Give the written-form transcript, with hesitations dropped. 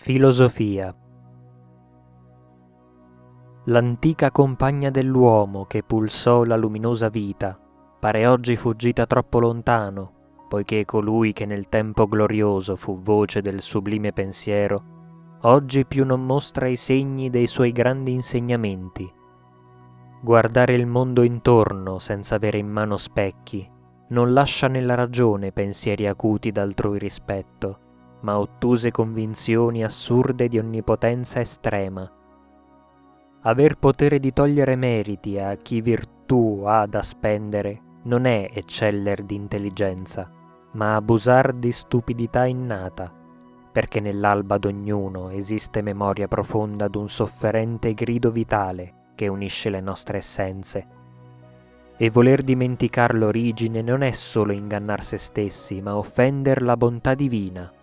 Filosofia. L'antica compagna dell'uomo che pulsò la luminosa vita, pare oggi fuggita troppo lontano, poiché colui che nel tempo glorioso fu voce del sublime pensiero, oggi più non mostra i segni dei suoi grandi insegnamenti. Guardare il mondo intorno senza avere in mano specchi, non lascia nella ragione pensieri acuti d'altrui rispetto, ma ottuse convinzioni assurde di onnipotenza estrema. Aver potere di togliere meriti a chi virtù ha da spendere non è ecceller di intelligenza, ma abusar di stupidità innata, perché nell'alba d'ognuno esiste memoria profonda d'un sofferente grido vitale che unisce le nostre essenze. E voler dimenticar l'origine non è solo ingannar se stessi, ma offender la bontà divina.